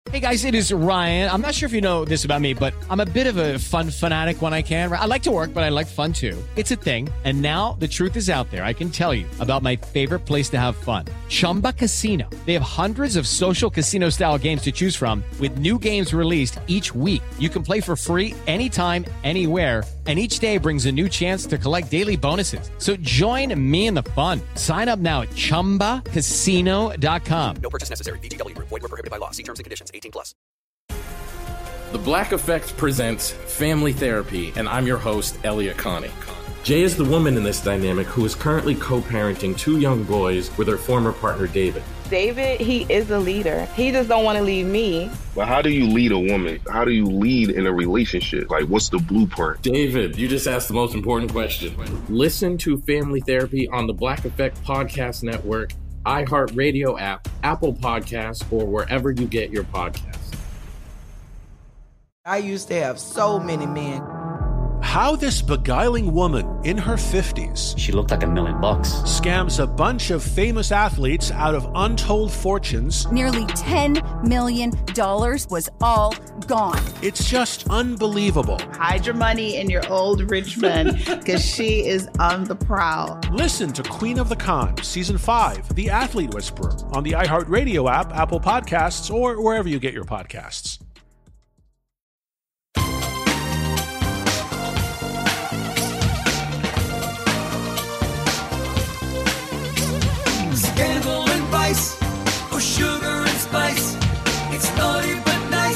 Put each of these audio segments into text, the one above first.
Hey guys, it is Ryan. I'm not sure if you know this about me, but I'm a bit of a fun fanatic when I can. I like to work, but I like fun too. It's a thing. And now the truth is out there. I can tell you about my favorite place to have fun. Chumba Casino. They have hundreds of social casino style games to choose from with new games released each week. You can play for free anytime, anywhere. And each day brings a new chance to collect daily bonuses. So join me in the fun. Sign up now at ChumbaCasino.com. No purchase necessary. VGW. Void where prohibited by law. See terms and conditions. 18+. The Black Effect presents Family Therapy, and I'm your host, Elliot Connie. Jay is the woman in this dynamic who is currently co-parenting two young boys with her former partner, David. David, he is a leader. He just don't want to leave me. But how do you lead a woman? How do you lead in a relationship? Like, what's the blueprint? David, you just asked the most important question. Listen to Family Therapy on the Black Effect Podcast Network, iHeartRadio app, Apple Podcasts, or wherever you get your podcasts. I used to have so many men. How this beguiling woman in her 50s, she looked like $1 million, scams a bunch of famous athletes out of untold fortunes. Nearly $10 million was all gone. It's just unbelievable. Hide your money in your old rich man, because she is on the prowl. Listen to Queen of the Con, Season 5, The Athlete Whisperer, on the iHeartRadio app, Apple Podcasts, or wherever you get your podcasts. Scandal and vice, or sugar and spice. It's naughty but nice.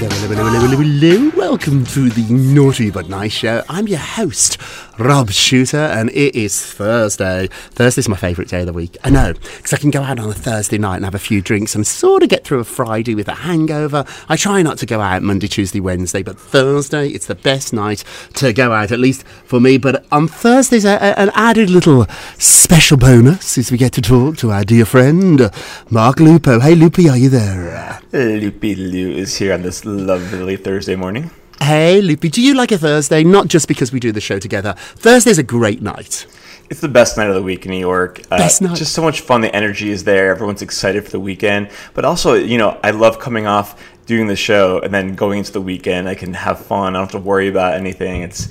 Hello. Welcome to the Naughty But Nice Show. I'm your host, Rob Shooter, and it is Thursday. Thursday's my favourite day of the week. I know, because I can go out on a Thursday night and have a few drinks and sort of get through a Friday with a hangover. I try not to go out Monday, Tuesday, Wednesday, but Thursday, it's the best night to go out, at least for me. But on Thursday's an added little special bonus is we get to talk to our dear friend, Mark Lupo. Hey, Loopy, are you there? Loopy Lou is here on this lovely Thursday morning. Hey, Loopy, do you like a Thursday? Not just because we do the show together. Thursday's a great night. It's the best night of the week in New York. Best night. Just so much fun. The energy is there. Everyone's excited for the weekend. But also, I love coming off doing the show and then going into the weekend. I can have fun. I don't have to worry about anything. It's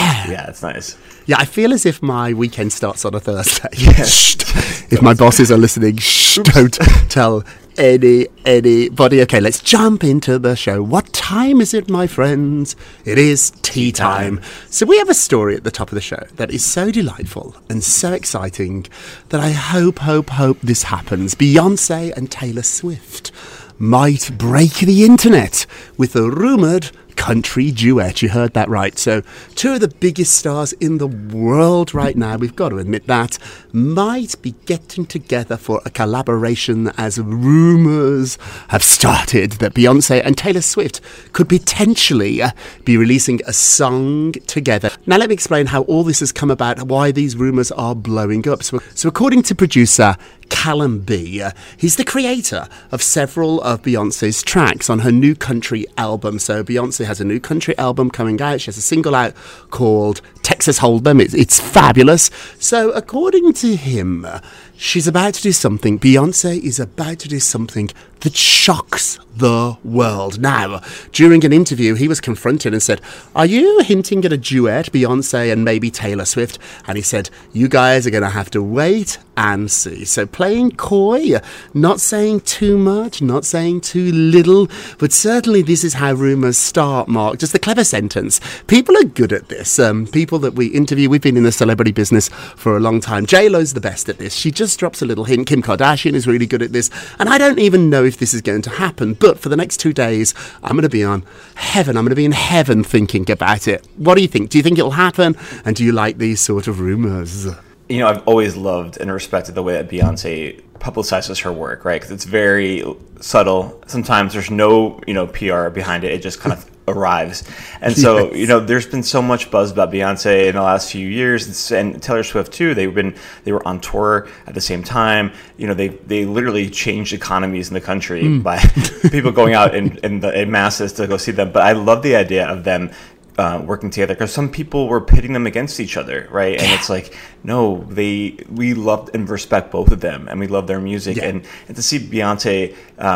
nice. Yeah, I feel as if my weekend starts on a Thursday. Yes. If my bosses are listening, don't tell anybody. Okay, let's jump into the show. What time is it, my friends? It is tea time. So we have a story at the top of the show that is so delightful and so exciting that I hope this happens. Beyonce and Taylor Swift might break the internet with a rumoured country duet. You heard that right. So two of the biggest stars in the world right now, we've got to admit that, might be getting together for a collaboration, as rumours have started that Beyonce and Taylor Swift could potentially be releasing a song together. Now let me explain how all this has come about, why these rumours are blowing up. So according to producer Callum B, he's the creator of several of Beyonce's tracks on her new country album. So Beyonce has a new country album coming out. She has a single out called Texas Hold'em. It's fabulous. So according to him, she's about to do something. Beyonce is about to do something that shocks the world. Now, during an interview, he was confronted and said, "Are you hinting at a duet, Beyonce and maybe Taylor Swift?" And he said, "You guys are going to have to wait and see." So playing coy, not saying too much, not saying too little, but certainly this is how rumours start, Mark. Just a clever sentence. People are good at this. People that we interview, we've been in the celebrity business for a long time. J-Lo's the best at this. She just drops a little hint. Kim Kardashian is really good at this. And I don't even know if this is going to happen, but for the next 2 days, I'm going to be on heaven. I'm going to be in heaven thinking about it. What do you think? Do you think it'll happen? And do you like these sort of rumours? I've always loved and respected the way that Beyonce publicizes her work, right? Because it's very subtle. Sometimes there's no, PR behind it. It just kind of arrives. And so, there's been so much buzz about Beyonce in the last few years, and Taylor Swift too. They were on tour at the same time. They literally changed economies in the country by people going out in masses to go see them. But I love the idea of them working together, because some people were pitting them against each other, right? And it's like, no, we love and respect both of them, and we love their music. And to see Beyonce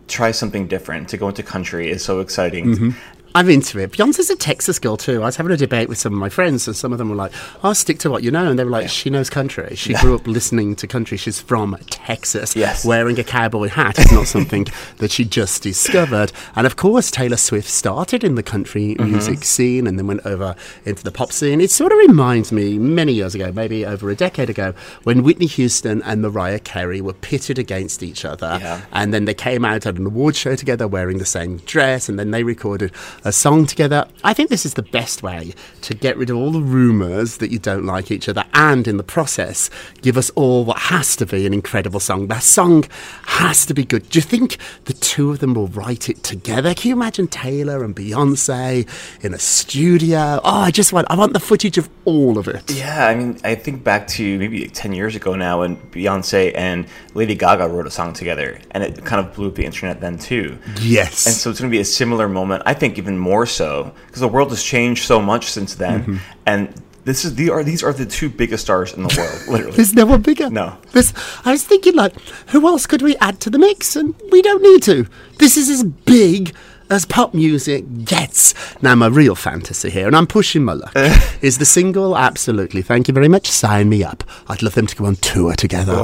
try something different, to go into country is so exciting. Mm-hmm. I'm into it. Beyonce's a Texas girl too. I was having a debate with some of my friends, and some of them were like, "I'll stick to what you know," and they were like, "She knows country. She grew up listening to country. She's from Texas. Yes. Wearing a cowboy hat is not something that she just discovered." And of course, Taylor Swift started in the country music scene and then went over into the pop scene. It sort of reminds me many years ago, maybe over a decade ago, when Whitney Houston and Mariah Carey were pitted against each other, and then they came out at an award show together wearing the same dress, and then they recorded a song together. I think this is the best way to get rid of all the rumours that you don't like each other, and in the process give us all what has to be an incredible song. That song has to be good. Do you think the two of them will write it together? Can you imagine Taylor and Beyonce in a studio? Oh, I want the footage of all of it. Yeah, I mean, I think back to maybe 10 years ago now when Beyonce and Lady Gaga wrote a song together, and it kind of blew up the internet then too. Yes. And so it's going to be a similar moment, I think even more so, because the world has changed so much since then, and these are the two biggest stars in the world, literally. There's no one bigger. No. I was thinking, like, who else could we add to the mix? And we don't need to. This is as big as pop music gets. Now, my real fantasy here, and I'm pushing my luck, is the single Absolutely. Thank you very much. Sign me up. I'd love them to go on tour together.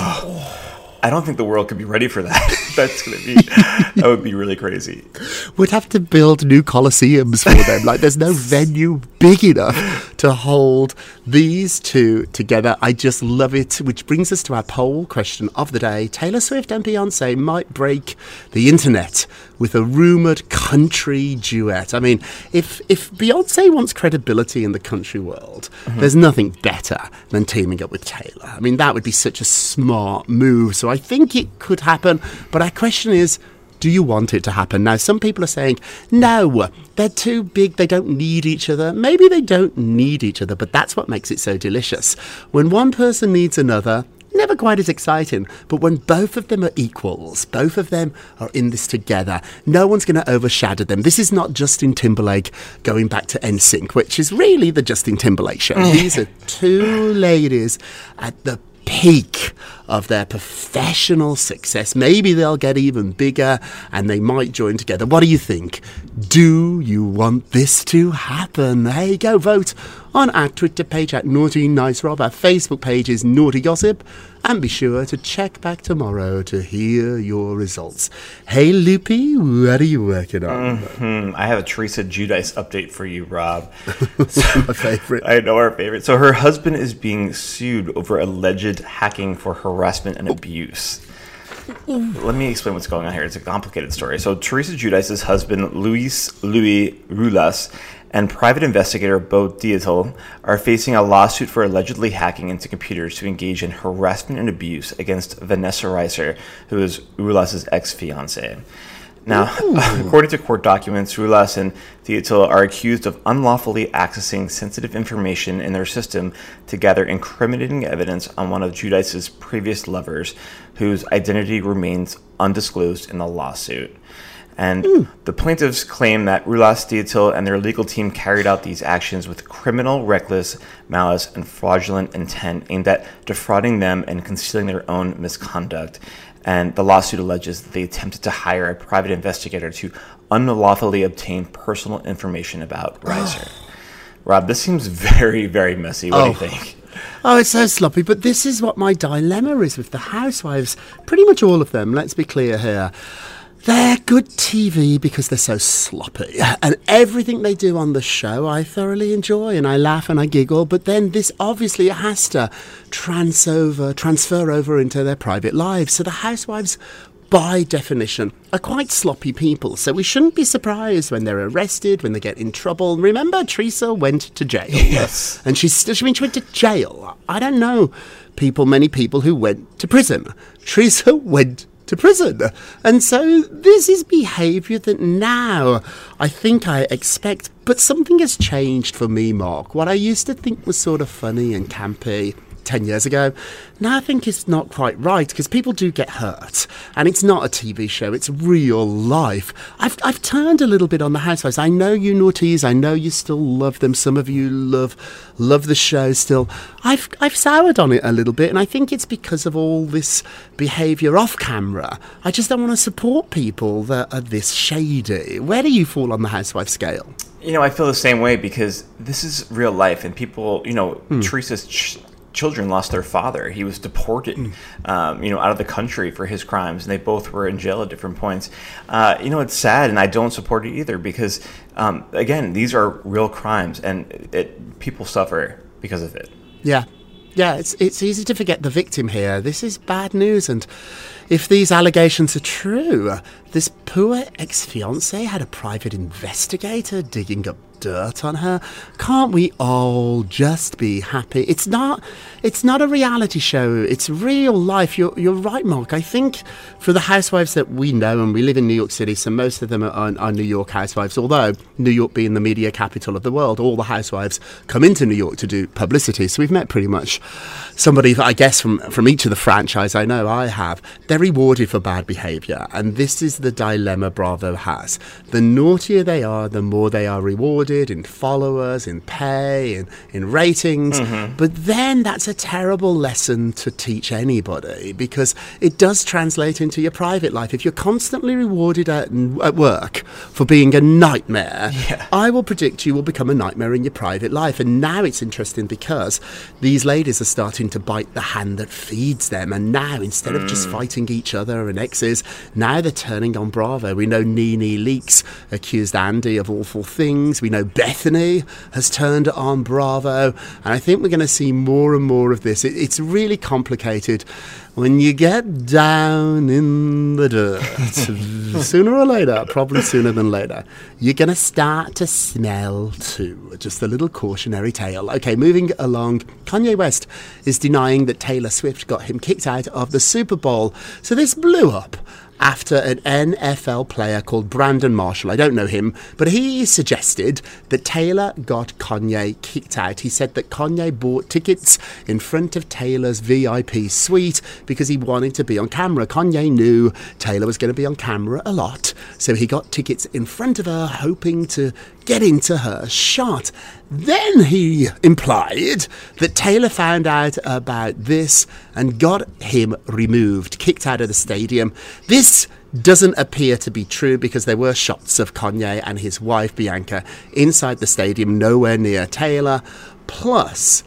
I don't think the world could be ready for that. That would be really crazy. We'd have to build new coliseums for them. Like, there's no venue big enough to hold these two together. I just love it. Which brings us to our poll question of the day. Taylor Swift and Beyonce might break the internet with a rumoured country duet. I mean, if Beyonce wants credibility in the country world, there's nothing better than teaming up with Taylor. I mean, that would be such a smart move. So I think it could happen. But our question is, do you want it to happen? Now, some people are saying, no, they're too big, they don't need each other. Maybe they don't need each other, but that's what makes it so delicious. When one person needs another, never quite as exciting, but when both of them are equals, both of them are in this together, no one's going to overshadow them. This is not Justin Timberlake going back to NSYNC, which is really the Justin Timberlake show. These are two ladies at the peak of their professional success. Maybe they'll get even bigger and they might join together. What do you think? Do you want this to happen? Hey, go vote on our Twitter page at Naughty Nice Rob. Our Facebook page is Naughty Gossip. And be sure to check back tomorrow to hear your results. Hey, Loopy, what are you working on? I have a Teresa Giudice update for you, Rob. My favorite. I know, our favorite. So her husband is being sued over alleged hacking for harassment and abuse. Let me explain what's going on here. It's a complicated story. So Teresa Giudice's husband, Louis Rulas, and private investigator Bo Dietl are facing a lawsuit for allegedly hacking into computers to engage in harassment and abuse against Vanessa Reiser, who is Rulas' ex-fiancée. Now, according to court documents, Rulas and Dietl are accused of unlawfully accessing sensitive information in their system to gather incriminating evidence on one of Giudice's previous lovers, whose identity remains undisclosed in the lawsuit. And the plaintiffs claim that Rulas, Dietl, and their legal team carried out these actions with criminal, reckless, malice, and fraudulent intent aimed at defrauding them and concealing their own misconduct. And the lawsuit alleges that they attempted to hire a private investigator to unlawfully obtain personal information about Reiser. Rob, this seems very, very messy. What do you think? Oh, it's so sloppy, but this is what my dilemma is with the housewives. Pretty much all of them, let's be clear here. They're good TV because they're so sloppy. And everything they do on the show I thoroughly enjoy, and I laugh and I giggle, but then this obviously has to transfer over into their private lives. So the housewives, by definition, are quite sloppy people. So we shouldn't be surprised when they're arrested, when they get in trouble. Remember, Teresa went to jail. Yes. And she went to jail. I don't know many people who went to prison. Teresa went to prison. And so this is behaviour that now I think I expect, but something has changed for me, Mark. What I used to think was sort of funny and campy 10 years ago. Now I think it's not quite right, because people do get hurt, and it's not a TV show, it's real life. I've turned a little bit on the Housewives. I know you naughties, I know you still love them. Some of you love the show still. I've soured on it a little bit, and I think it's because of all this behaviour off camera. I just don't want to support people that are this shady. Where do you fall on the Housewives scale? I feel the same way, because this is real life, and people, Teresa's children lost their father. He was deported, out of the country for his crimes, and they both were in jail at different points. It's sad, and I don't support it either, because, again, these are real crimes, and people suffer because of it. Yeah, it's easy to forget the victim here. This is bad news, and if these allegations are true, this poor ex-fiancé had a private investigator digging up dirt on her. Can't we all just be happy? It's not a reality show. It's real life. You're right, Mark. I think for the housewives that we know, and we live in New York City, so most of them are New York housewives, although New York being the media capital of the world, all the housewives come into New York to do publicity. So we've met pretty much somebody, I guess, from each of the franchise. I know I have. They're rewarded for bad behaviour, and this is the dilemma Bravo has. The naughtier they are, the more they are rewarded in followers, in pay, in ratings. But then that's a terrible lesson to teach anybody, because it does translate into your private life. If you're constantly rewarded at work for being a nightmare, I will predict you will become a nightmare in your private life. And now it's interesting, because these ladies are starting to bite the hand that feeds them, and now instead of just fighting each other and exes, now they're turning on Bravo. We know Nene Leakes accused Andy of awful things. We know Bethany has turned on Bravo, and I think we're going to see more and more of this. It's really complicated when you get down in the dirt. Sooner or later, probably sooner than later, you're going to start to smell too. Just a little cautionary tale. Okay, moving along. Kanye West is denying that Taylor Swift got him kicked out of the Super Bowl. So this blew up after an NFL player called Brandon Marshall, I don't know him, but he suggested that Taylor got Kanye kicked out. He said that Kanye bought tickets in front of Taylor's VIP suite because he wanted to be on camera. Kanye knew Taylor was going to be on camera a lot, so he got tickets in front of her, hoping to get into her shot. Then he implied that Taylor found out about this and got him removed, kicked out of the stadium. This doesn't appear to be true, because there were shots of Kanye and his wife Bianca inside the stadium, nowhere near Taylor. Plus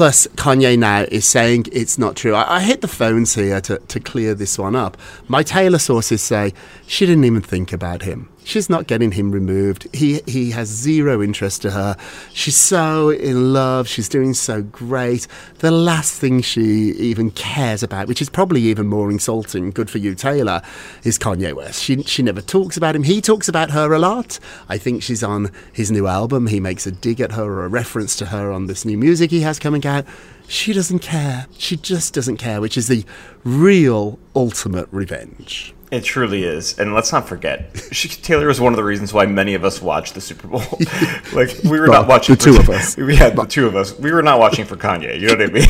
Kanye now is saying it's not true. I hit the phones here to clear this one up. My Taylor sources say she didn't even think about him. She's not getting him removed. He has zero interest to her. She's so in love. She's doing so great. The last thing she even cares about, which is probably even more insulting, good for you, Taylor, is Kanye West. She never talks about him. He talks about her a lot. I think she's on his new album. He makes a dig at her or a reference to her on this new music he has coming out. She doesn't care. She just doesn't care, which is the real ultimate revenge. It truly is. And let's not forget, Taylor is one of the reasons why many of us watched the Super Bowl. Like, we were not watching the two of us. The two of us. We were not watching for Kanye. You know what I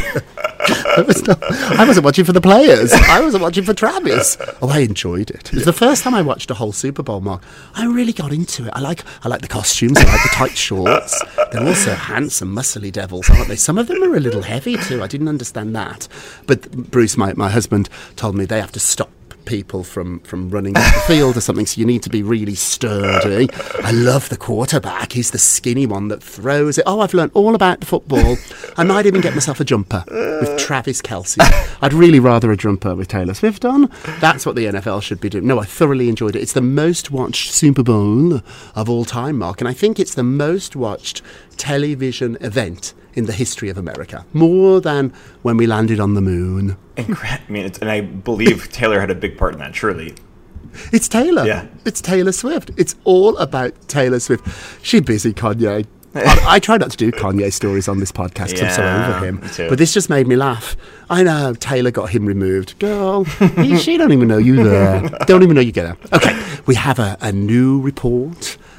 mean? I wasn't watching for the players. I wasn't watching for Travis. Oh, I enjoyed it. It was the first time I watched a whole Super Bowl, Mark. I really got into it. I like the costumes. I like the tight shorts. They're also handsome, muscly devils, aren't they? Some of them are a little heavy too. I didn't understand that. But Bruce, my husband, told me they have to stop people from running off the field or something, so you need to be really sturdy. I love the quarterback. He's the skinny one that throws it. Oh, I've learned all about football. I might even get myself a jumper with Travis Kelce. I'd really rather a jumper with Taylor Swift on. That's what the NFL should be doing. No, I thoroughly enjoyed it. It's the most watched Super Bowl of all time, Mark, and I think it's the most watched television event in the history of America, more than when we landed on the moon. And I believe Taylor had a big part in that, surely. It's Taylor. Yeah. It's Taylor Swift. It's all about Taylor Swift. She's busy, Kanye. I try not to do Kanye stories on this podcast because I'm so over him. But this just made me laugh. I know, Taylor got him removed. Girl, she don't even know you there. Don't even know you get her. Okay, we have a new report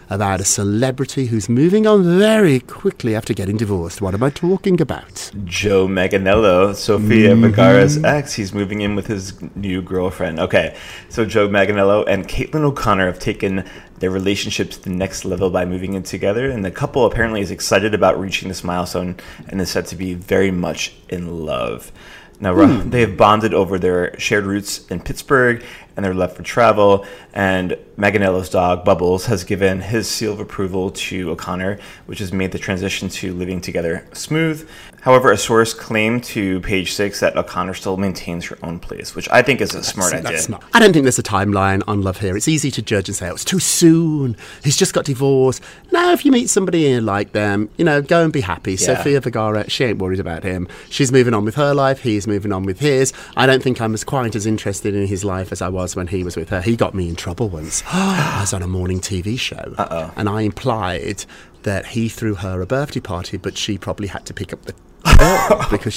about a celebrity who's moving on very quickly after getting divorced. What am I talking about? Joe Manganiello, Sofia Vergara's ex. He's moving in with his new girlfriend. Okay, so Joe Manganiello and Caitlin O'Connor have taken their relationship to the next level by moving in together, and the couple apparently is excited about reaching this milestone and is said to be very much in love. Now, they have bonded over their shared roots in Pittsburgh and their love for travel, and Manganiello's dog, Bubbles, has given his seal of approval to O'Connor, which has made the transition to living together smooth. However, a source claimed to Page Six that O'Connor still maintains her own place, which I think is a smart idea. I don't think there's a timeline on love here. It's easy to judge and say, oh, it's too soon. He's just got divorced. No, if you meet somebody and you like them, go and be happy. Yeah. Sofia Vergara, she ain't worried about him. She's moving on with her life. He's moving on with his. I don't think I'm quite as interested in his life as I was when he was with her. He got me in trouble once. I was on a morning TV show, and I implied that he threw her a birthday party, but she probably had to pick up the bill because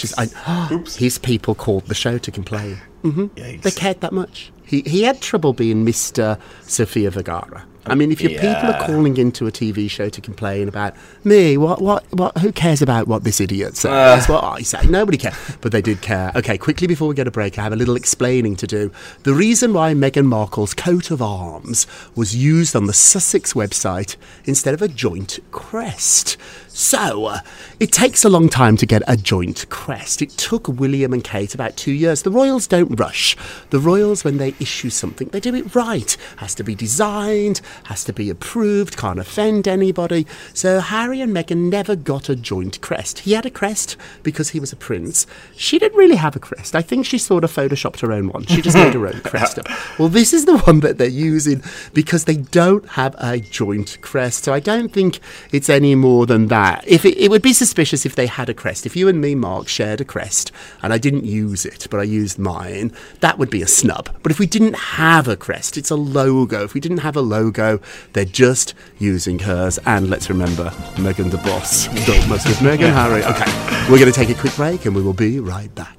his people called the show to complain. They cared that much. He had trouble being Mr. Sofia Vergara. I mean, if your people are calling into a TV show to complain about me, what, who cares about what this idiot says? That's what I say. Nobody cares. But they did care. Okay, quickly before we get a break, I have a little explaining to do. The reason why Meghan Markle's coat of arms was used on the Sussex website instead of a joint crest. So, it takes a long time to get a joint crest. It took William and Kate about 2 years. The royals don't rush. The royals, when they issue something, they do it right. Has to be designed, has to be approved, can't offend anybody. So Harry and Meghan never got a joint crest. He had a crest because he was a prince. She didn't really have a crest. I think she sort of photoshopped her own one. She just made her own crest up. Well, this is the one that they're using because they don't have a joint crest. So I don't think it's any more than that. If it would be suspicious if they had a crest. If you and me, Mark, shared a crest and I didn't use it, but I used mine, that would be a snub. But if we didn't have a crest, it's a logo. If we didn't have a logo, they're just using hers. And let's remember, Meghan the boss. Don't mess with Meghan, Harry. Okay, we're going to take a quick break and we will be right back.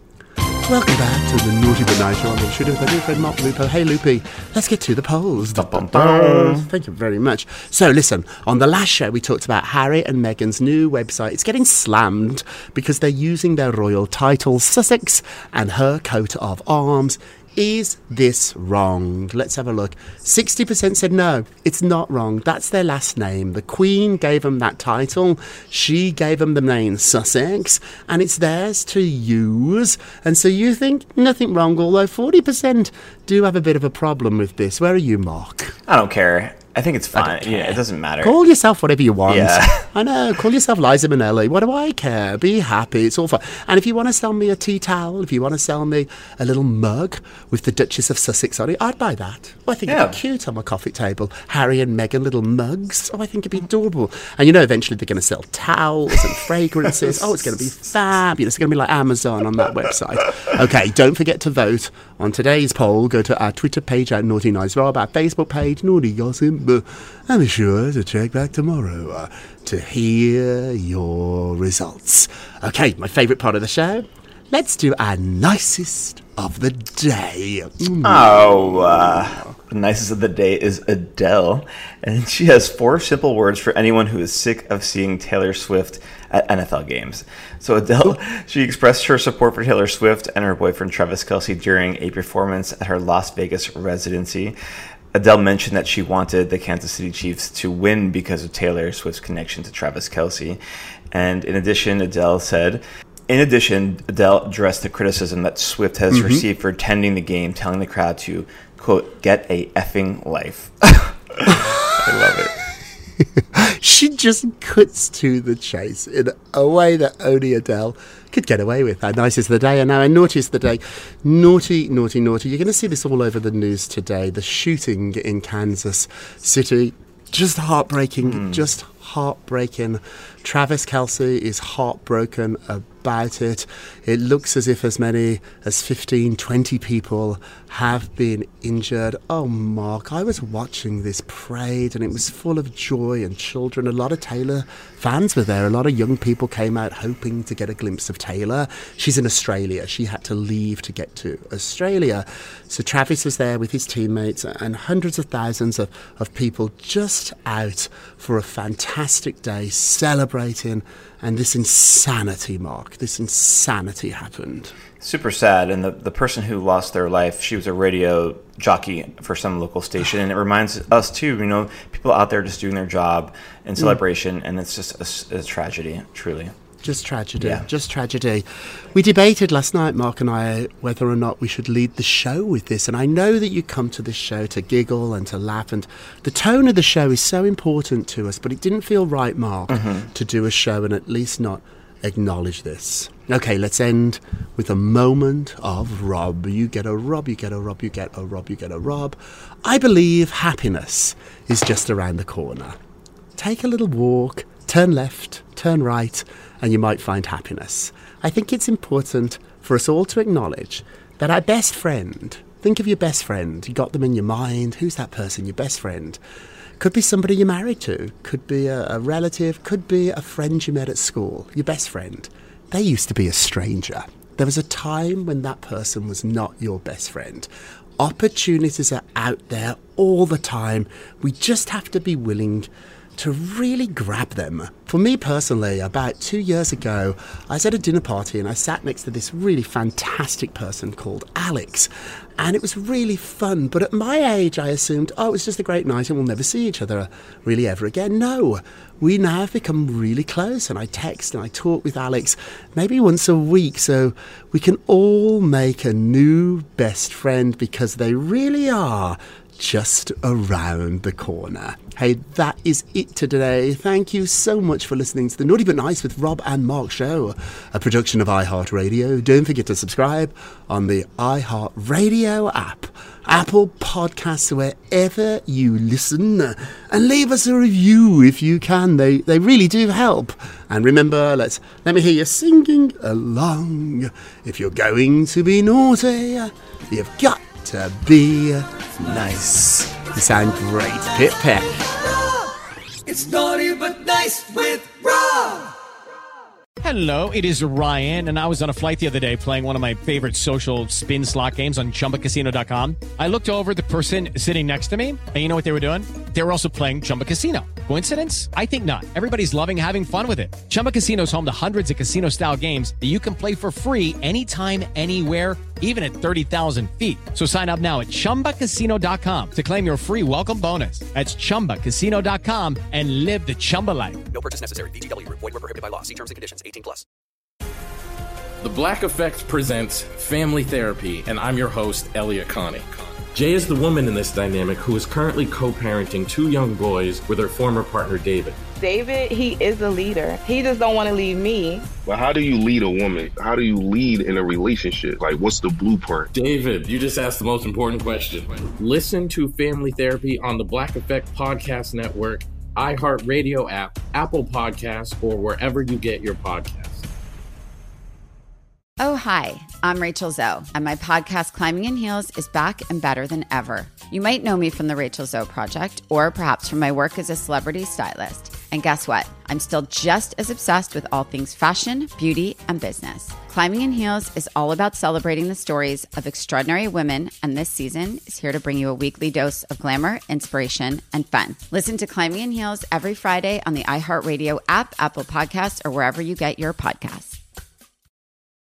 Welcome back to the Naughty But Nice Show. I'm shooting with my new friend Mark Lupo. Hey, Loopy, let's get to the polls. Thank you very much. So, listen, on the last show, we talked about Harry and Meghan's new website. It's getting slammed because they're using their royal titles, Sussex, and her coat of arms. Is this wrong? Let's have a look. 60% said no, it's not wrong. That's their last name. The Queen gave them that title. She gave them the name Sussex, and it's theirs to use. And so you think nothing wrong, although 40% do have a bit of a problem with this. Where are you, Mark? I don't care. I think it's fine. Yeah, it doesn't matter. Call yourself whatever you want. Yeah. I know. Call yourself Liza Minnelli. What do I care? Be happy. It's all fine. And if you want to sell me a tea towel, if you want to sell me a little mug with the Duchess of Sussex on it, I'd buy that. Oh, I think it'd be cute on my coffee table. Harry and Meghan little mugs. Oh, I think it'd be adorable. And eventually they're going to sell towels and fragrances. Oh, it's going to be fabulous. It's going to be like Amazon on that website. Okay, don't forget to vote on today's poll. Go to our Twitter page at Naughty Nice Rob, our Facebook page, Naughty Gossip. And be sure to check back tomorrow to hear your results. Okay, my favourite part of the show. Let's do our nicest of the day. The nicest of the day is Adele. And she has 4 simple words for anyone who is sick of seeing Taylor Swift at NFL games. So Adele, she expressed her support for Taylor Swift and her boyfriend Travis Kelce during a performance at her Las Vegas residency. Adele mentioned that she wanted the Kansas City Chiefs to win because of Taylor Swift's connection to Travis Kelce. And in addition, Adele addressed the criticism that Swift has received for attending the game, telling the crowd to, quote, get a effing life. I love it. She just cuts to the chase in a way that only Adele could get away with. Our nicest of the day, and now our naughtiest of the day. Naughty, naughty, naughty. You're going to see this all over the news today. The shooting in Kansas City. Just heartbreaking. Just heartbreaking. Travis Kelce is heartbroken about it. It looks as if as many as 15, 20 people have been injured. Oh, Mark, I was watching this parade and it was full of joy and children. A lot of Taylor fans were there. A lot of young people came out hoping to get a glimpse of Taylor. She's in Australia. She had to leave to get to Australia. So Travis was there with his teammates and hundreds of thousands of people just out for a fantastic day celebrating. And this insanity, Mark, this insanity happened. Super sad. And the person who lost their life, she was a radio jockey for some local station. And it reminds us, too, people out there just doing their job in celebration. And it's just a tragedy, truly. Just tragedy, just tragedy. We debated last night, Mark and I, whether or not we should lead the show with this. And I know that you come to this show to giggle and to laugh. And the tone of the show is so important to us. But it didn't feel right, Mark, to do a show and at least not acknowledge this. Okay, let's end with a moment of Rob. You get a Rob, you get a Rob, you get a Rob, you get a Rob. I believe happiness is just around the corner. Take a little walk, turn left, turn right, and you might find happiness. I think it's important for us all to acknowledge that our best friend, think of your best friend, you got them in your mind, who's that person, your best friend? Could be somebody you're married to, could be a relative, could be a friend you met at school, your best friend. They used to be a stranger. There was a time when that person was not your best friend. Opportunities are out there all the time. We just have to be willing to really grab them. For me personally, about 2 years ago, I was at a dinner party and I sat next to this really fantastic person called Alex. And it was really fun. But at my age, I assumed, it was just a great night and we'll never see each other really ever again. No, we now have become really close. And I text and I talk with Alex maybe once a week. So we can all make a new best friend because they really are just around the corner. Hey, that is it today. Thank you so much for listening to the Naughty But Nice with Rob and Mark show, a production of iHeartRadio. Don't forget to subscribe on the iHeartRadio app, Apple Podcasts, wherever you listen, and leave us a review if you can. They really do help. And remember, let me hear you singing along. If you're going to be naughty, you've got to be nice. You sound great. Pip Peck. It's Naughty But Nice with Rob. Hello, it is Ryan, and I was on a flight the other day playing one of my favorite social spin slot games on ChumbaCasino.com. I looked over at the person sitting next to me, and you know what they were doing? They were also playing Chumba Casino. Coincidence? I think not. Everybody's loving having fun with it. Chumba Casino is home to hundreds of casino-style games that you can play for free anytime, anywhere, even at 30,000 feet. So sign up now at ChumbaCasino.com to claim your free welcome bonus. That's ChumbaCasino.com and live the Chumba life. No purchase necessary. VGW. Void where prohibited by law. See terms and conditions. 18+. The Black Effect presents Family Therapy, and I'm your host, Elliot Connie. Jay is the woman in this dynamic who is currently co-parenting 2 young boys with her former partner, David. David, he is a leader. He just don't want to leave me. But how do you lead a woman? How do you lead in a relationship? Like, what's the blueprint? David, you just asked the most important question. Listen to Family Therapy on the Black Effect Podcast Network, iHeartRadio app, Apple Podcasts, or wherever you get your podcasts. Oh, hi, I'm Rachel Zoe, and my podcast, Climbing in Heels, is back and better than ever. You might know me from the Rachel Zoe Project, or perhaps from my work as a celebrity stylist. And guess what? I'm still just as obsessed with all things fashion, beauty, and business. Climbing in Heels is all about celebrating the stories of extraordinary women, and this season is here to bring you a weekly dose of glamour, inspiration, and fun. Listen to Climbing in Heels every Friday on the iHeartRadio app, Apple Podcasts, or wherever you get your podcasts.